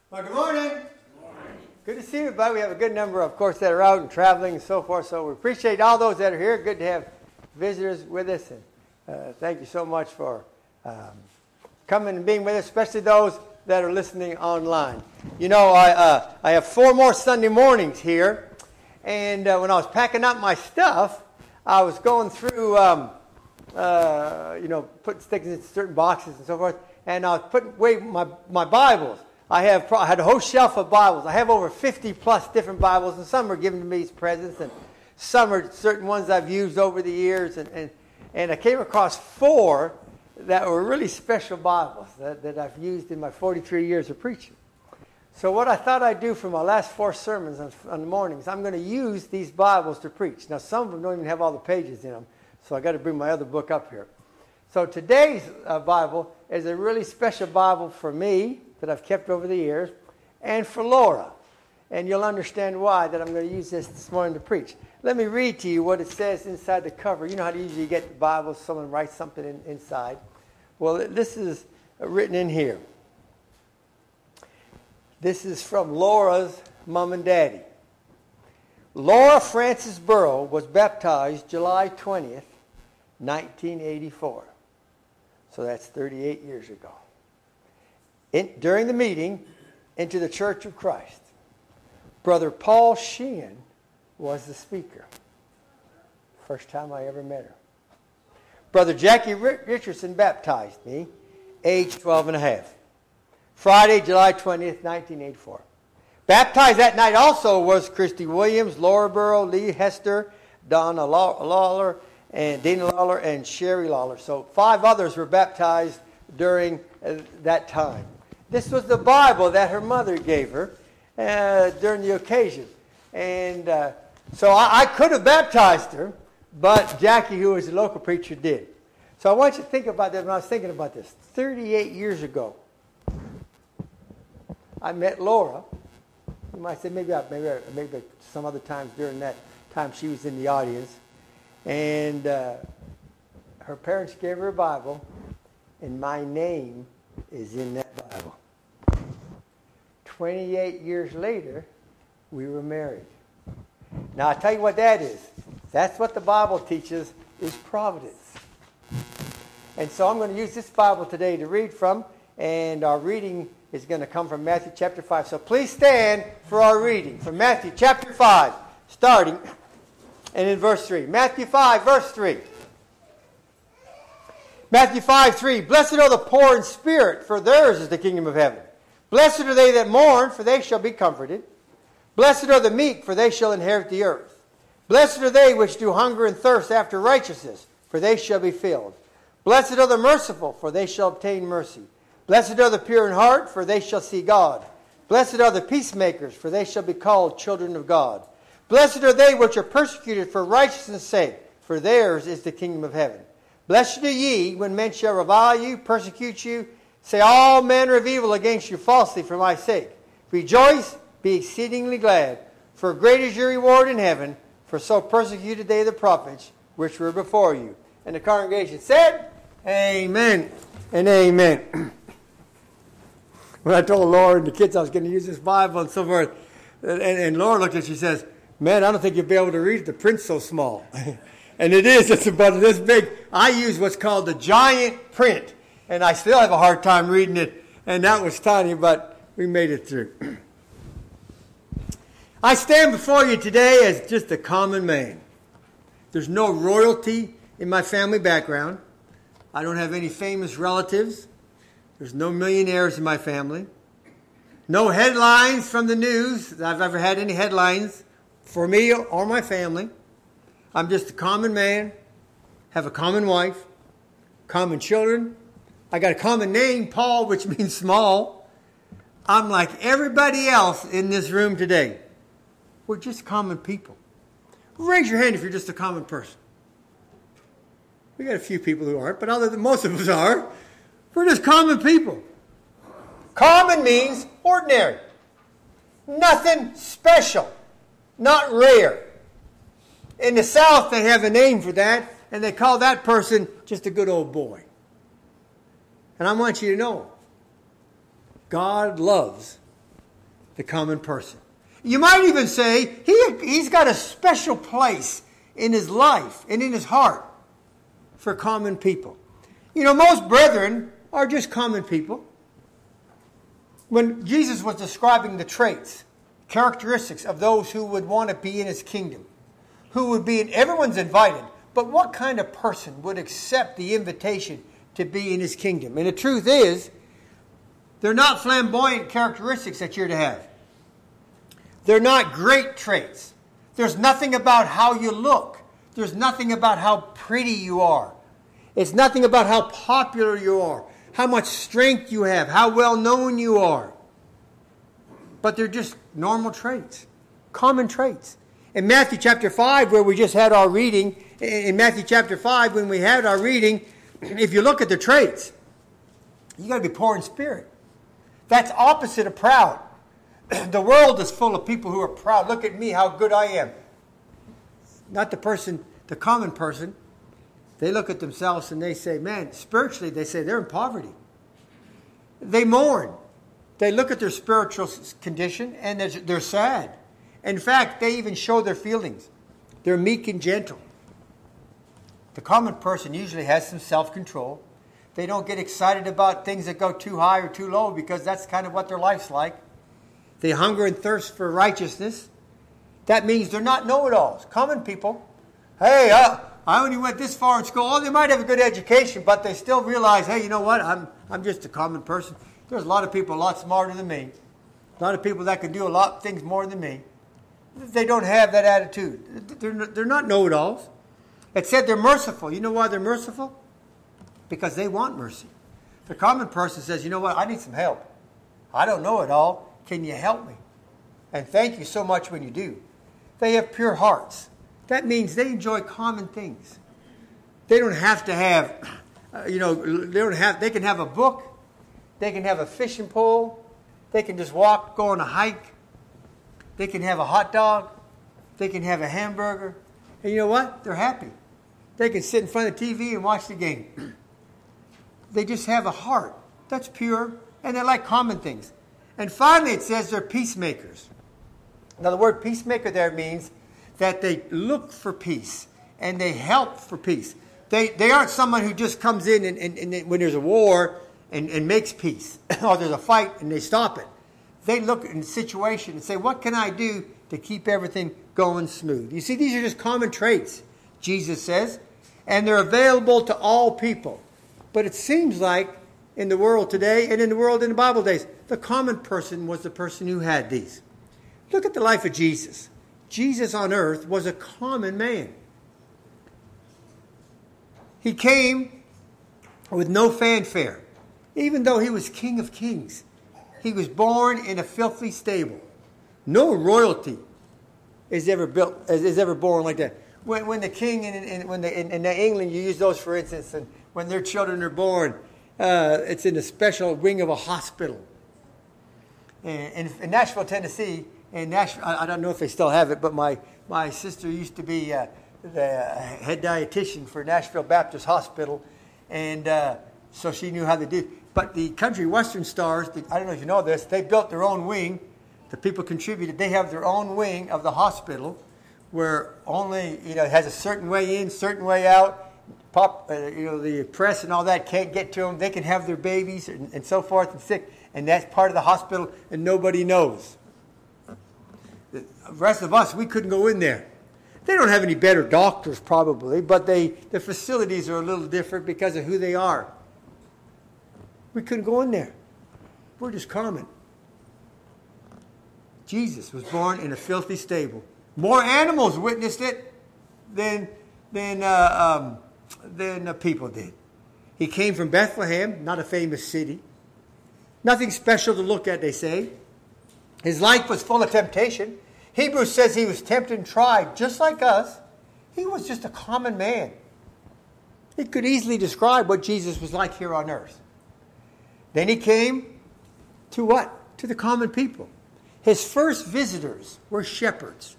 Well, good morning. Good morning. Good to see you, everybody. We have a good number, of course, that are out and traveling and so forth. So we appreciate all those that are here. Good to have visitors with us. And thank you so much for coming and being with us, especially those that are listening online. You know, I have 4 more Sunday mornings here. And when I was packing up my stuff, I was going through, putting sticks in certain boxes and so forth. And I was putting away my Bibles. I had a whole shelf of Bibles. I have over 50 plus different Bibles, and some were given to me as presents, and some are certain ones I've used over the years. And I came across 4 that were really special Bibles that I've used in my 43 years of preaching. So what I thought I'd do for my last 4 sermons on the mornings, I'm going to use these Bibles to preach. Now, some of them don't even have all the pages in them, so I got to bring my other book up here. So today's Bible is a really special Bible for me that I've kept over the years, and for Laura. And you'll understand why that I'm going to use this morning to preach. Let me read to you what it says inside the cover. You know how to usually get the Bible, someone writes something inside. Well, this is written in here. This is from Laura's mom and daddy. Laura Frances Burrow was baptized July 20th, 1984. So that's 38 years ago. During the meeting into the Church of Christ, Brother Paul Sheehan was the speaker. First time I ever met her. Brother Jackie Richardson baptized me, age 12 and a half. Friday, July 20th, 1984. Baptized that night also was Christy Williams, Laura Burrow, Lee Hester, Donna Lawler, and Dana Lawler, and Sherry Lawler. So 5 others were baptized during that time. This was the Bible that her mother gave her during the occasion. And so I could have baptized her, but Jackie, who was a local preacher, did. So I want you to think about that when I was thinking about this. 38 years ago, I met Laura. You might say maybe some other times during that time she was in the audience. And her parents gave her a Bible, and my name is in that Bible. 28 years later, we were married. Now, I'll tell you what that is. That's what the Bible teaches is providence. And so I'm going to use this Bible today to read from, and our reading is going to come from Matthew chapter 5. So please stand for our reading from Matthew chapter 5, starting and in verse 3. Matthew 5, verse 3. Matthew 5, 3. Blessed are the poor in spirit, for theirs is the kingdom of heaven. Blessed are they that mourn, for they shall be comforted. Blessed are the meek, for they shall inherit the earth. Blessed are they which do hunger and thirst after righteousness, for they shall be filled. Blessed are the merciful, for they shall obtain mercy. Blessed are the pure in heart, for they shall see God. Blessed are the peacemakers, for they shall be called children of God. Blessed are they which are persecuted for righteousness' sake, for theirs is the kingdom of heaven. Blessed are ye when men shall revile you, persecute you, say all manner of evil against you falsely for my sake. Rejoice, be exceedingly glad, for great is your reward in heaven, for so persecuted they the prophets which were before you. And the congregation said, Amen and amen. When I told Laura and the kids I was going to use this Bible and so forth, and Laura looked at it, she says, man, I don't think you'll be able to read it. The print's so small. And it is. It's about this big. I use what's called the giant print. And I still have a hard time reading it. And that was tiny, but we made it through. I stand before you today as just a common man. There's no royalty in my family background. I don't have any famous relatives. There's no millionaires in my family. No headlines from the news. I've ever had any headlines for me or my family. I'm just a common man, have a common wife, common children. I got a common name, Paul, which means small. I'm like everybody else in this room today. We're just common people. Raise your hand if you're just a common person. We got a few people who aren't, but other than most of us are. We're just common people. Common means ordinary. Nothing special. Not rare. In the South, they have a name for that, and they call that person just a good old boy. And I want you to know, God loves the common person. You might even say he's got a special place in his life and in his heart for common people. You know, most brethren are just common people. When Jesus was describing the traits, characteristics of those who would want to be in his kingdom, who would be in, everyone's invited, but what kind of person would accept the invitation to be in his kingdom? And the truth is, they're not flamboyant characteristics that you're to have. They're not great traits. There's nothing about how you look. There's nothing about how pretty you are. It's nothing about how popular you are, how much strength you have, how well known you are. But they're just normal traits, common traits. In Matthew chapter 5, where we just had our reading, in Matthew chapter 5, when we had our reading, if you look at the traits, you got to be poor in spirit. That's opposite of proud. The world is full of people who are proud. Look at me, how good I am. Not the person, the common person. They look at themselves and they say, man, spiritually, they say they're in poverty. They mourn. They look at their spiritual condition and they're sad. In fact, they even show their feelings. They're meek and gentle. The common person usually has some self-control. They don't get excited about things that go too high or too low because that's kind of what their life's like. They hunger and thirst for righteousness. That means they're not know-it-alls. Common people, hey, I only went this far in school. Oh, they might have a good education, but they still realize, hey, you know what? I'm just a common person. There's a lot of people a lot smarter than me. A lot of people that can do a lot of things more than me. They don't have that attitude. They're not know-it-alls. It said they're merciful. You know why they're merciful? Because they want mercy. The common person says, you know what? I need some help. I don't know it all. Can you help me? And thank you so much when you do. They have pure hearts. That means they enjoy common things. They don't have to have, they can have a book. They can have a fishing pole. They can just walk, go on a hike. They can have a hot dog. They can have a hamburger. And you know what? They're happy. They can sit in front of the TV and watch the game. They just have a heart. That's pure. And they like common things. And finally it says they're peacemakers. Now the word peacemaker there means that they look for peace. And they help for peace. They aren't someone who just comes in and when there's a war and makes peace. Or there's a fight and they stop it. They look in the situation and say, what can I do to keep everything going smooth? You see, these are just common traits, Jesus says. And they're available to all people. But it seems like in the world today and in the world in the Bible days, the common person was the person who had these. Look at the life of Jesus. Jesus on earth was a common man. He came with no fanfare. Even though he was King of Kings, he was born in a filthy stable. No royalty is ever born like that. When the king in England, you use those for instance, and when their children are born, it's in a special wing of a hospital. In Nashville, Tennessee, I don't know if they still have it, but my sister used to be the head dietitian for Nashville Baptist Hospital, and so she knew how to do. But the Country Western Stars, I don't know if you know this, they built their own wing. The people contributed. They have their own wing of the hospital where only, it has a certain way in, certain way out. The press and all that can't get to them. They can have their babies and so forth and sick. And that's part of the hospital and nobody knows. The rest of us, we couldn't go in there. They don't have any better doctors probably, but the facilities are a little different because of who they are. We couldn't go in there. We're just common. Jesus was born in a filthy stable. More animals witnessed it than people did. He came from Bethlehem, not a famous city. Nothing special to look at, they say. His life was full of temptation. Hebrews says he was tempted and tried, just like us. He was just a common man. He could easily describe what Jesus was like here on earth. Then he came to what? To the common people. His first visitors were shepherds.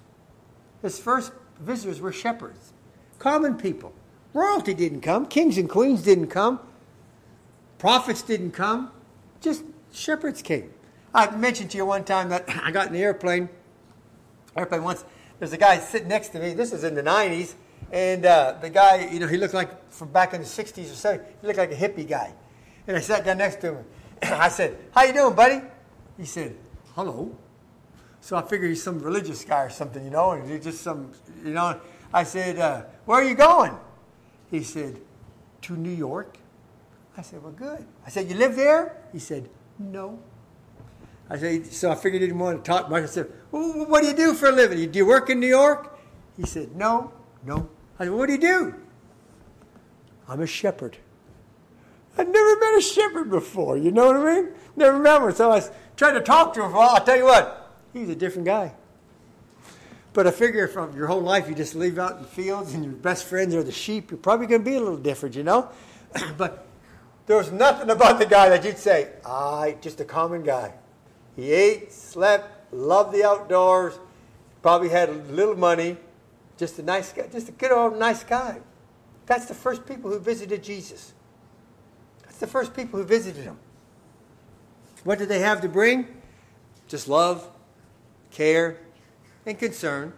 Common people. Royalty didn't come. Kings and queens didn't come. Prophets didn't come. Just shepherds came. I mentioned to you one time that I got in the airplane once. There's a guy sitting next to me. This is in the 90s. And the guy, he looked like from back in the 60s or 70s. He looked like a hippie guy. And I sat down next to him. I said, "How you doing, buddy?" He said, "Hello." So I figured he's some religious guy or something, and he's just some, I said, "Where are you going?" He said, "To New York." I said, "Well, good." I said, "You live there?" He said, "No." I said, so I figured he didn't want to talk much. I said, "Well, what do you do for a living? Do you work in New York?" He said, No. I said, "What do you do?" "I'm a shepherd." I'd never met a shepherd before, you know what I mean? Never met one. So I was trying to talk to him for a while. I'll tell you what, he's a different guy. But I figure from your whole life you just live out in the fields and your best friends are the sheep, you're probably going to be a little different, But there was nothing about the guy that you'd say, just a common guy. He ate, slept, loved the outdoors, probably had a little money, just a nice guy, just a good old nice guy. That's the first people who visited Jesus. That's the first people who visited him. What did they have to bring? Just love, care, and concern.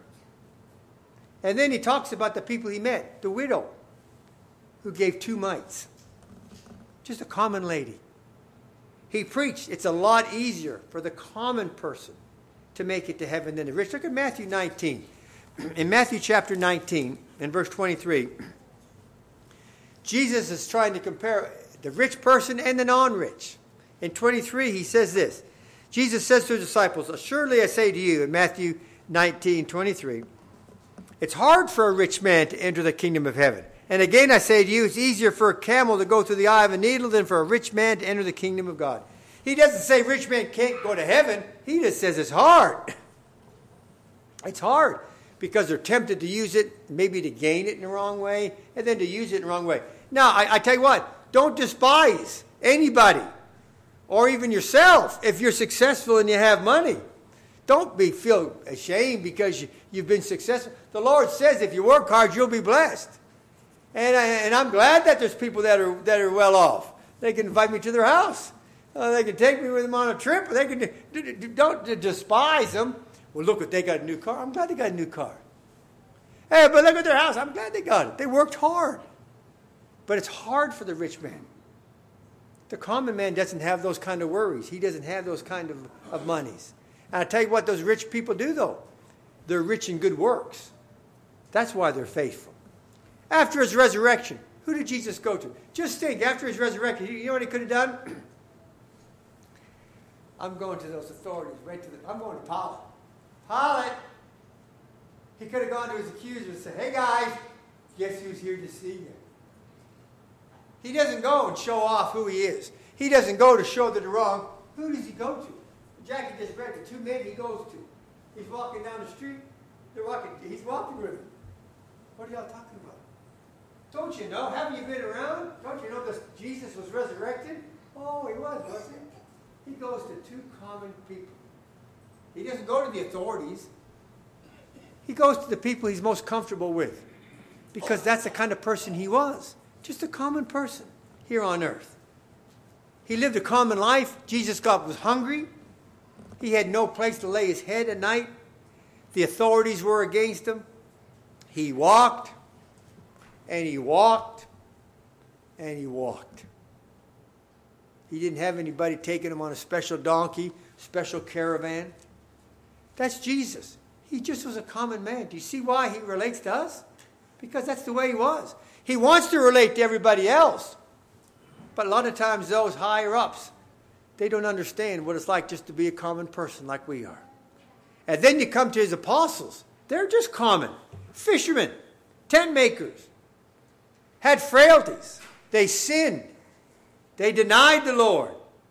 And then he talks about the people he met. The widow who gave 2 mites. Just a common lady. He preached it's a lot easier for the common person to make it to heaven than the rich. Look at Matthew 19. In Matthew chapter 19, in verse 23, Jesus is trying to compare the rich person and the non-rich. In 23, he says this. Jesus says to his disciples, "Assuredly I say to you," in Matthew 19:23, "it's hard for a rich man to enter the kingdom of heaven. And again I say to you, it's easier for a camel to go through the eye of a needle than for a rich man to enter the kingdom of God." He doesn't say rich man can't go to heaven. He just says it's hard. It's hard because they're tempted to use it, maybe to gain it in the wrong way, and then to use it in the wrong way. Now, I tell you what, don't despise anybody or even yourself if you're successful and you have money. Don't feel ashamed because you've been successful. The Lord says if you work hard, you'll be blessed. And I'm glad that there's people that are well off. They can invite me to their house. They can take me with them on a trip. Or they can don't despise them. Well, look, they got a new car. I'm glad they got a new car. Hey, but look at their house. I'm glad they got it. They worked hard. But it's hard for the rich man. The common man doesn't have those kind of worries. He doesn't have those kind of monies. And I tell you what those rich people do, though. They're rich in good works. That's why they're faithful. After his resurrection, who did Jesus go to? Just think, after his resurrection, you know what he could have done? I'm going to those authorities. I'm going to Pilate. Pilate! He could have gone to his accusers and said, "Hey guys, guess who's here to see you?" He doesn't go and show off who he is. He doesn't go to show that they're wrong. Who does he go to? Jackie just read the 2 men he goes to. He's walking down the street. He's walking with them. What are y'all talking about? Don't you know? Haven't you been around? Don't you know that Jesus was resurrected? Oh, he was, wasn't he? He goes to 2 common people. He doesn't go to the authorities. He goes to the people he's most comfortable with. Because that's the kind of person he was. Just a common person here on earth. He lived a common life. Jesus was hungry. He had no place to lay his head at night. The authorities were against him. He walked, and he walked, and he walked. He didn't have anybody taking him on a special donkey, special caravan. That's Jesus. He just was a common man. Do you see why he relates to us? Because that's the way he was. He wants to relate to everybody else. But a lot of times those higher ups, they don't understand what it's like just to be a common person like we are. And then you come to his apostles. They're just common. Fishermen, tent makers, had frailties. They sinned. They denied the Lord.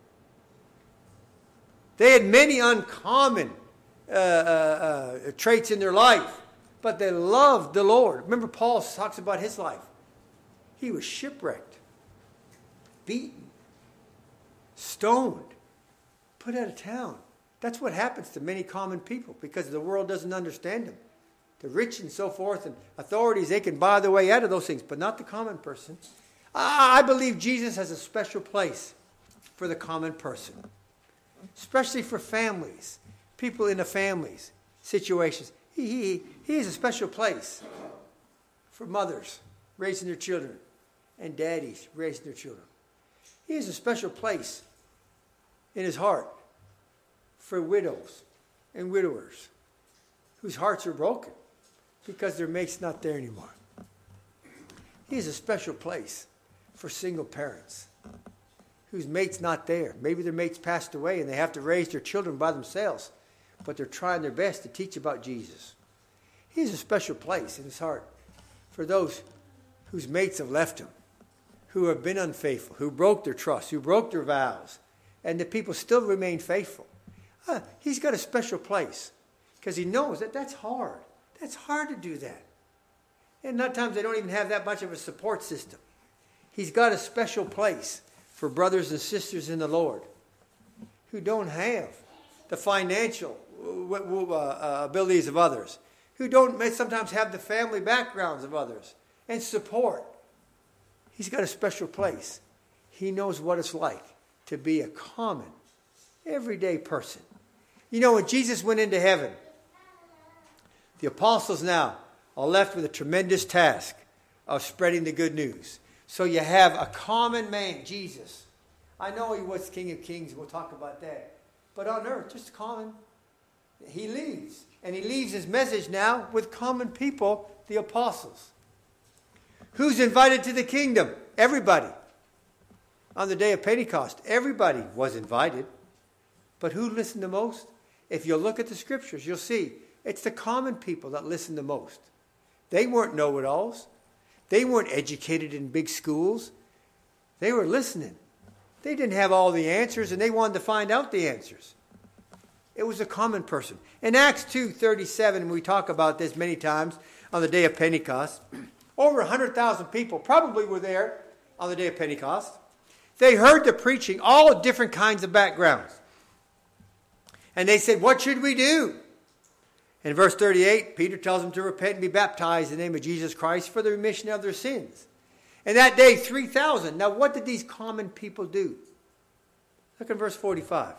They had many uncommon traits in their life. But they loved the Lord. Remember, Paul talks about his life. He was shipwrecked, beaten, stoned, put out of town. That's what happens to many common people because the world doesn't understand them. The rich and so forth and authorities, they can buy their way out of those things, but not the common person. I believe Jesus has a special place for the common person. especially for families, people in the families, situations. He is a special place for mothers raising their children and daddies raising their children. He is a special place in his heart for widows and widowers whose hearts are broken because their mate's not there anymore. He is a special place for single parents whose mate's not there. Maybe their mate's passed away and they have to raise their children by themselves, but they're trying their best to teach about Jesus. He is a special place in his heart for those whose mates have left him, who have been unfaithful, who broke their trust, who broke their vows, and the people still remain faithful. He's got a special place because he knows that that's hard. That's hard to do that. And a lot of times they don't even have that much of a support system. He's got a special place for brothers and sisters in the Lord who don't have the financial abilities of others, who may sometimes have the family backgrounds of others and support. He's got a special place. He knows what it's like to be a common, everyday person. You know, when Jesus went into heaven, the apostles now are left with a tremendous task of spreading the good news. So you have a common man, Jesus. I know he was King of Kings. We'll talk about that. But on earth, just common. He leaves. And he leaves his message now with common people, the apostles. Who's invited to the kingdom? Everybody. On the day of Pentecost, everybody was invited. But who listened the most? If you look at the scriptures, you'll see it's the common people that listen the most. They weren't know-it-alls. They weren't educated in big schools. They were listening. They didn't have all the answers, and they wanted to find out the answers. It was a common person. In Acts 2:37, we talk about this many times on the day of Pentecost. Over 100,000 people probably were there on the day of Pentecost. They heard the preaching, all different kinds of backgrounds. And they said, what should we do? In verse 38, Peter tells them to repent and be baptized in the name of Jesus Christ for the remission of their sins. And that day, 3,000. Now, what did these common people do? Look at verse 45.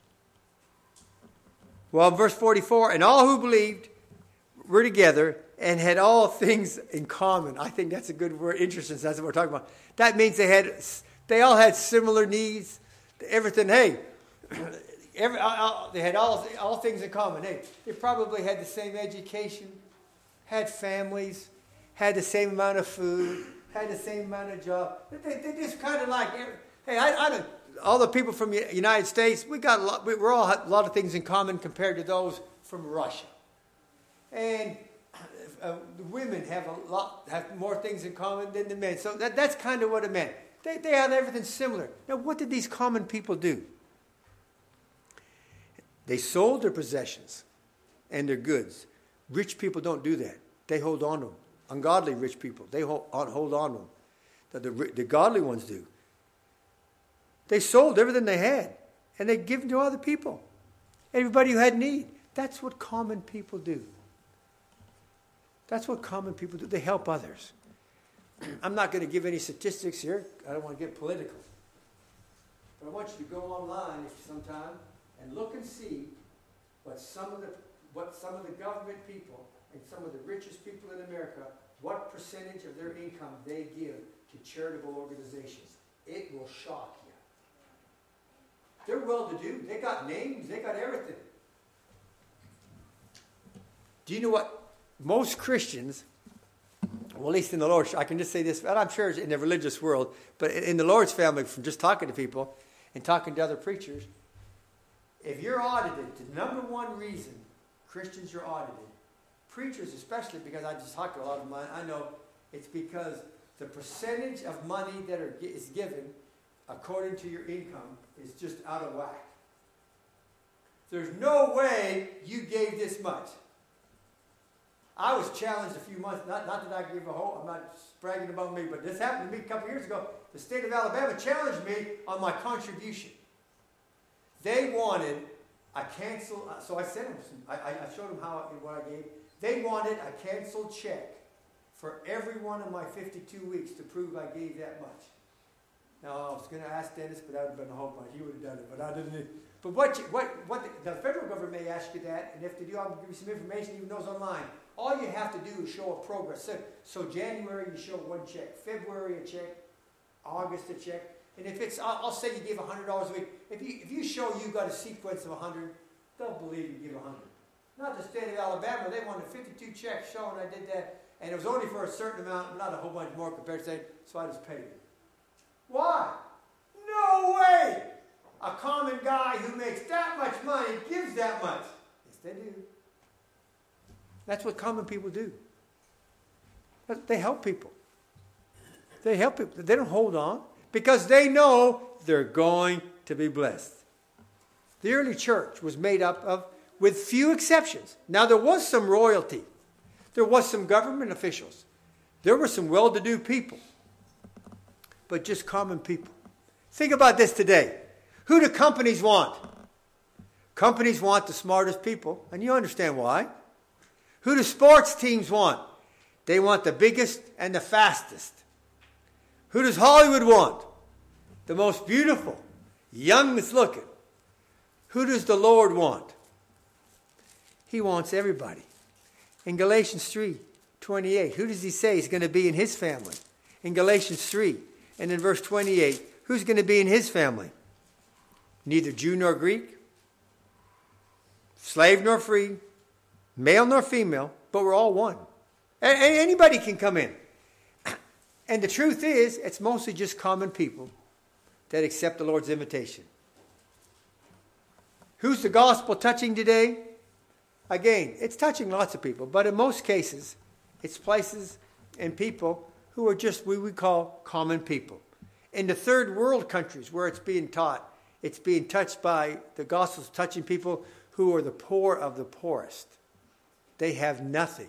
Well, verse 44, and all who believed were together and had all things in common. I think that's a good word, interesting. That's what we're talking about. That means they all had similar needs, everything. Hey, they had all things in common. Hey, they probably had the same education, had families, had the same amount of food, had the same amount of job. They just kind of like, hey, all the people from the United States, we're all a lot of things in common compared to those from Russia. And the women have more things in common than the men. So that's kind of what it meant. They had everything similar. Now, what did these common people do? They sold their possessions and their goods. Rich people don't do that. They hold on to them. Ungodly rich people, they hold on to them. The godly ones do. They sold everything they had, and they give them to other people. Everybody who had need. That's what common people do. That's what common people do. They help others. I'm not going to give any statistics here. I don't want to get political. But I want you to go online sometime and look and see what some of the government people and some of the richest people in America, what percentage of their income they give to charitable organizations. It will shock you. They're well-to-do. They got names. They got everything. Do you know what? Most Christians, well, at least in the Lord's, I can just say this, and I'm sure in the religious world, but in the Lord's family, from just talking to people and talking to other preachers, if you're audited, the number one reason Christians are audited, preachers especially, because I just talked to a lot of them, I know it's because the percentage of money that is given according to your income is just out of whack. There's no way you gave this much. I was challenged a few months, not that I gave a whole, I'm not bragging about me, but this happened to me a couple years ago. The state of Alabama challenged me on my contribution. They wanted a cancel, so I sent them, I showed them what I gave. They wanted a canceled check for every one of my 52 weeks to prove I gave that much. Now, I was going to ask Dennis, but that would have been a whole bunch. He would have done it, but I didn't. But what the federal government may ask you that, and if they do, I'll give you some information, even those online. All you have to do is show a progress. So January, you show one check. February, a check. August, a check. And if it's, I'll say you give $100 a week. If you show you got a sequence of 100, they'll believe you give 100. Not the state of Alabama. They wanted 52 checks showing I did that. And it was only for a certain amount, not a whole bunch more compared to saying, so I just paid it. Why? No way! A common guy who makes that much money gives that much. Yes, they do. That's what common people do. They help people. They help people. They don't hold on because they know they're going to be blessed. The early church was made up of, with few exceptions. Now there was some royalty. There was some government officials. There were some well-to-do people. But just common people. Think about this today. Who do companies want? Companies want the smartest people, and you understand why. Who do sports teams want? They want the biggest and the fastest. Who does Hollywood want? The most beautiful, youngest looking. Who does the Lord want? He wants everybody. In Galatians 3:28, who does he say is going to be in his family? In Galatians 3 and in verse 28, who's going to be in his family? Neither Jew nor Greek, slave nor free, male nor female, but we're all one. Anybody can come in. And the truth is, it's mostly just common people that accept the Lord's invitation. Who's the gospel touching today? Again, it's touching lots of people, but in most cases, it's places and people who are just what we call common people. In the third world countries where it's being taught, it's being touched by the gospel's touching people who are the poor of the poorest. They have nothing.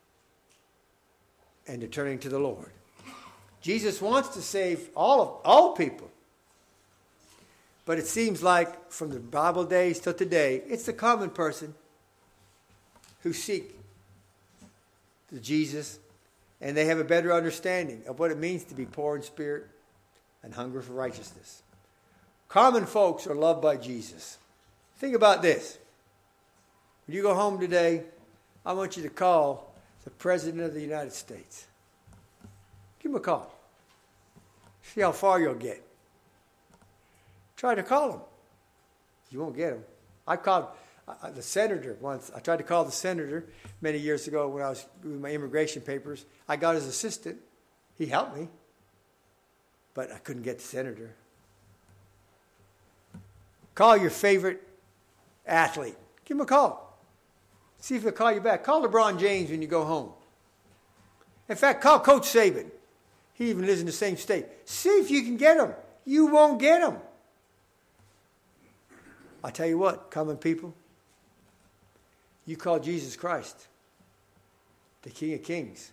And they're turning to the Lord. Jesus wants to save all people. But it seems like from the Bible days till today, it's the common person who seek the Jesus, and they have a better understanding of what it means to be poor in spirit and hunger for righteousness. Common folks are loved by Jesus. Think about this. When you go home today, I want you to call the President of the United States. Give him a call. See how far you'll get. Try to call him. You won't get him. I called the senator once. I tried to call the senator many years ago when I was doing my immigration papers. I got his assistant. He helped me. But I couldn't get the senator. Call your favorite athlete. Give him a call. See if he'll call you back. Call LeBron James when you go home. In fact, call Coach Saban. He even lives in the same state. See if you can get him. You won't get him. I tell you what, common people, you call Jesus Christ the King of Kings.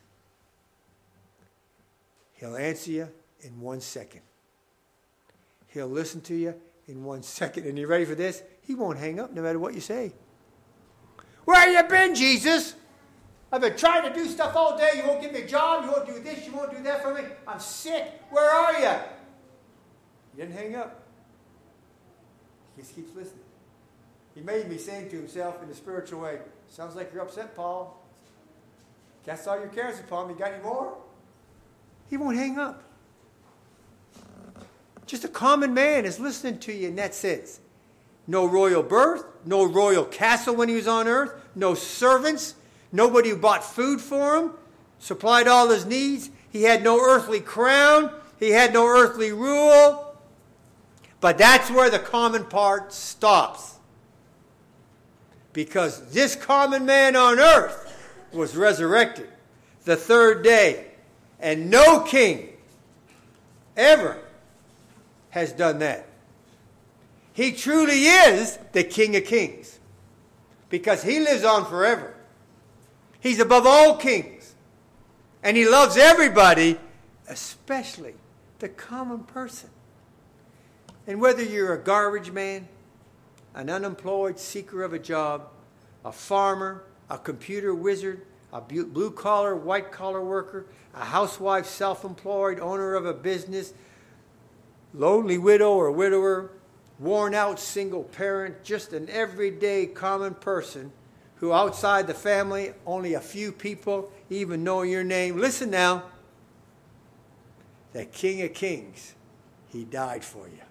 He'll answer you in 1 second. He'll listen to you in 1 second. And you ready for this? He won't hang up no matter what you say. Where you been, Jesus? I've been trying to do stuff all day. You won't give me a job. You won't do this. You won't do that for me. I'm sick. Where are you? He didn't hang up. He just keeps listening. He made me saying to himself in a spiritual way, sounds like you're upset, Paul. Cast all your cares upon me. Got any more? He won't hang up. Just a common man is listening to you in that sense. No royal birth, no royal castle when he was on earth, no servants, nobody who bought food for him, supplied all his needs. He had no earthly crown. He had no earthly rule. But that's where the common part stops. Because this common man on earth was resurrected the third day. And no king ever has done that. He truly is the King of Kings. Because he lives on forever. He's above all kings. And he loves everybody, especially the common person. And whether you're a garbage man, an unemployed seeker of a job, a farmer, a computer wizard, a blue-collar, white-collar worker, a housewife, self-employed, owner of a business, lonely widow or widower, worn out single parent, just an everyday common person who outside the family, only a few people even know your name. Listen now. The King of Kings, he died for you.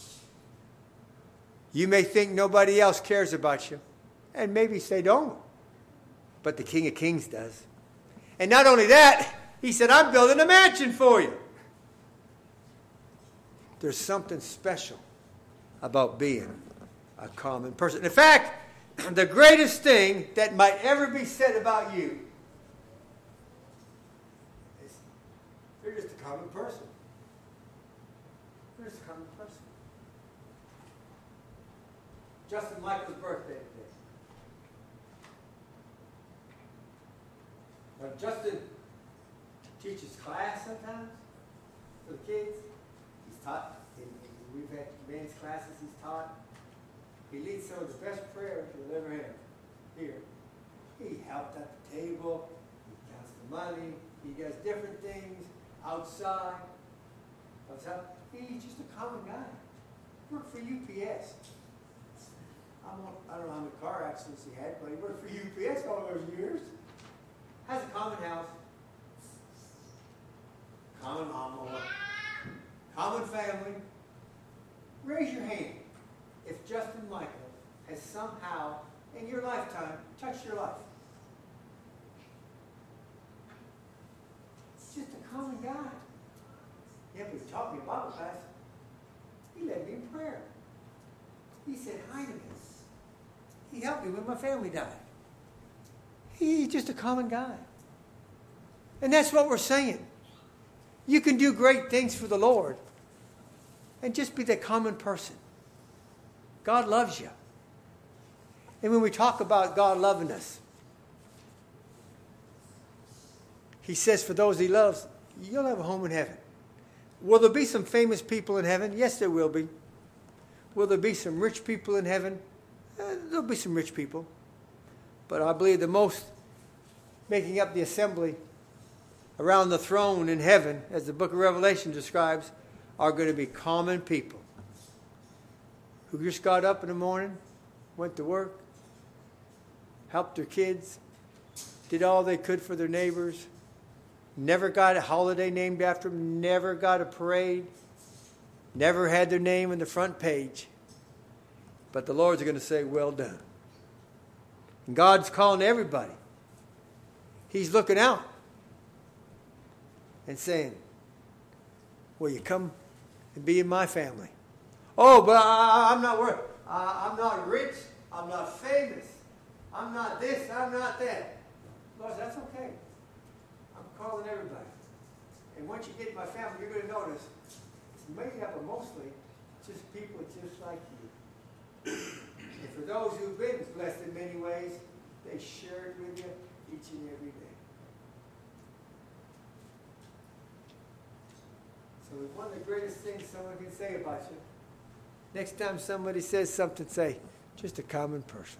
You may think nobody else cares about you, and maybe they don't, but the King of Kings does. And not only that, he said, I'm building a mansion for you. There's something special about being a common person. In fact, the greatest thing that might ever be said about you is you're just a common person. You're just a common person. Justin Michael's birthday today. Now, Justin teaches class sometimes for the kids. He's taught, we've had men's classes he's taught. He leads some of the best prayers you'll ever have here. He helped at the table. He counts the money. He does different things outside. He's just a common guy. Worked for UPS. I don't know how many car accidents he had, but he worked for UPS all those years. Has a common house. Common lawnmower. Common family. Raise your hand if Justin Michael has somehow, in your lifetime, touched your life. It's just a common guy. Yeah, but he taught me Bible class. He led me in prayer. He said hi to me. He helped me when my family died. He's just a common guy. And that's what we're saying. You can do great things for the Lord and just be that common person. God loves you. And when we talk about God loving us, he says for those he loves, you'll have a home in heaven. Will there be some famous people in heaven? Yes, there will be. Will there be some rich people in heaven? There'll be some rich people. But I believe the most making up the assembly around the throne in heaven, as the book of Revelation describes, are going to be common people who just got up in the morning, went to work, helped their kids, did all they could for their neighbors, never got a holiday named after them, never got a parade, never had their name in the front page. But the Lord's going to say, well done. And God's calling everybody. He's looking out and saying, will you come and be in my family? Oh, but I'm not worried. I'm not rich. I'm not famous. I'm not this. I'm not that. Lord, that's okay. I'm calling everybody. And once you get in my family, you're going to notice it's made up of mostly just people just like you. And for those who've been blessed in many ways, they share it with you each and every day. So it's one of the greatest things someone can say about you. Next time somebody says something, say, just a common person.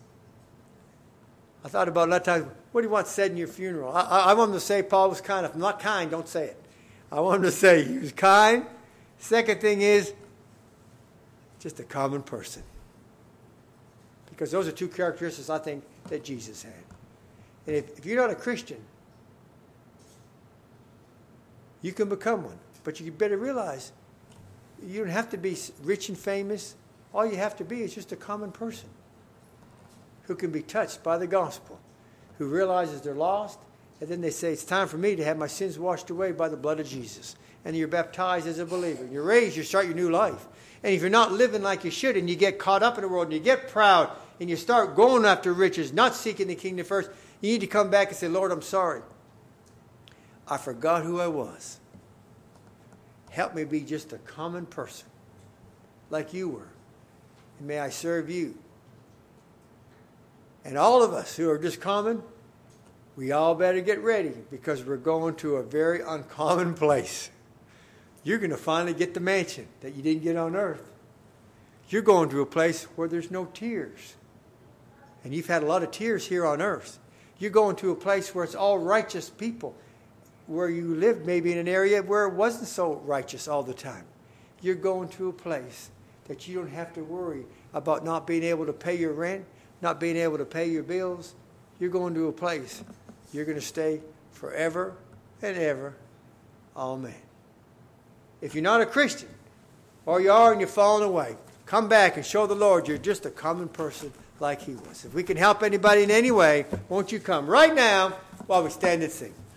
I thought about a lot of times, what do you want said in your funeral? I want him to say Paul was kind. If I'm not kind, don't say it. I want him to say he was kind. Second thing is, just a common person. Because those are two characteristics I think that Jesus had. And if you're not a Christian, you can become one. But you better realize you don't have to be rich and famous. All you have to be is just a common person who can be touched by the gospel, who realizes they're lost, and then they say, it's time for me to have my sins washed away by the blood of Jesus. And you're baptized as a believer. You're raised, you start your new life. And if you're not living like you should, and you get caught up in the world, and you get proud, and you start going after riches, not seeking the kingdom first, you need to come back and say, Lord, I'm sorry. I forgot who I was. Help me be just a common person, like you were. And may I serve you. And all of us who are just common, we all better get ready, because we're going to a very uncommon place. You're going to finally get the mansion that you didn't get on earth. You're going to a place where there's no tears. And you've had a lot of tears here on earth. You're going to a place where it's all righteous people, where you lived maybe in an area where it wasn't so righteous all the time. you're going to a place that you don't have to worry about not being able to pay your rent, not being able to pay your bills. You're going to a place you're going to stay forever and ever. Amen. If you're not a Christian, or you are and you're falling away, come back and show the Lord you're just a common person like he was. If we can help anybody in any way, won't you come right now while we stand and sing?